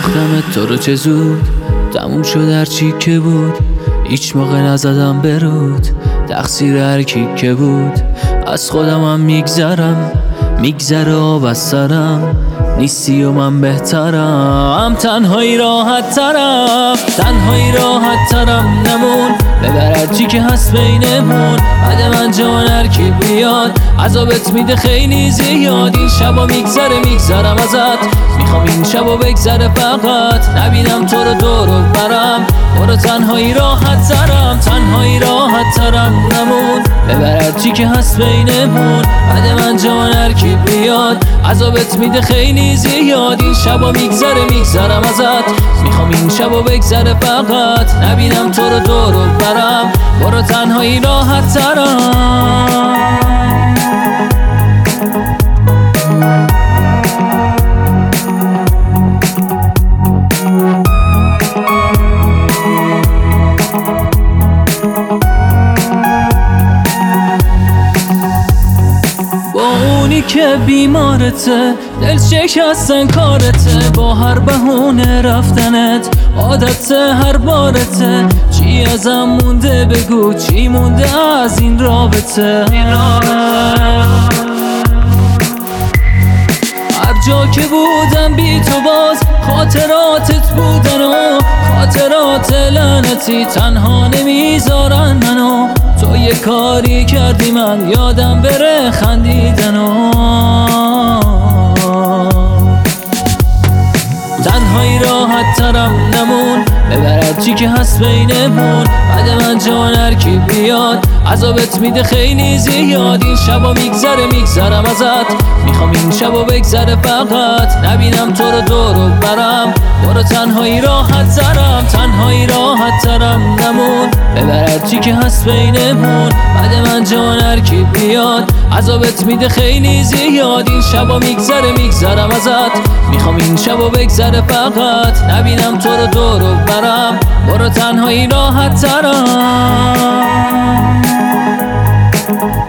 ساختم تو رو چه زود تموم شد هر چی که بود، هیچ موقع نزدم برود، تقصیر هر کی که بود. از خودمم میگذره آب از سرم، نیستی و من بهترم. تنهایی راحت ترم نمون، ببرد چی که هست بینمون. بعد من جان هر کی بیاد عذابت میده خیلی زیاد. این شبا میگذرم ازت، میخوام این شبا بگذره فقط نبینم تو رو دور و برم. برو تنهایی راحت ترم نمون، ببرد چی که هست بینمون. بعد من جان هر کی بیاد عذابت میده خیلی زیاد. این شبا میگذرم ازت، میخوام این شبا بگذره فقط نبینم تو رو دور و برم. برو تنهایی راحت ترم. اونی که بیمارته، دل شکستن کارته، با هر بهونه رفتنت عادت هر بارته. چی ازم مونده بگو، چی مونده از این رابطه. هر جا که بودم بی تو باز خاطراتت بودن و خاطرات لعنتی تنها نمیذارن منو. تو یه کاری کردی من یادم بره خندیدن و تنهایی راحت ترم نمون، ببرد چی که هست بینمون. بعد من جان هر کی بیاد عذابت میده خیلی زیاد. این شبا میگذرم ازت، میخوام این شبا بگذره فقط نبینم تو رو دور و برم. برو تنهایی راحت ترم نمون، ببرد چی که هست بینمون. بعد من جان هر کی بیاد عذابت میده خیلی زیاد. این شبا میگذرم ازت، میخوام این شبا بگذره فقط نبینم تو رو دور و برم. برو تنهایی راحت ترم.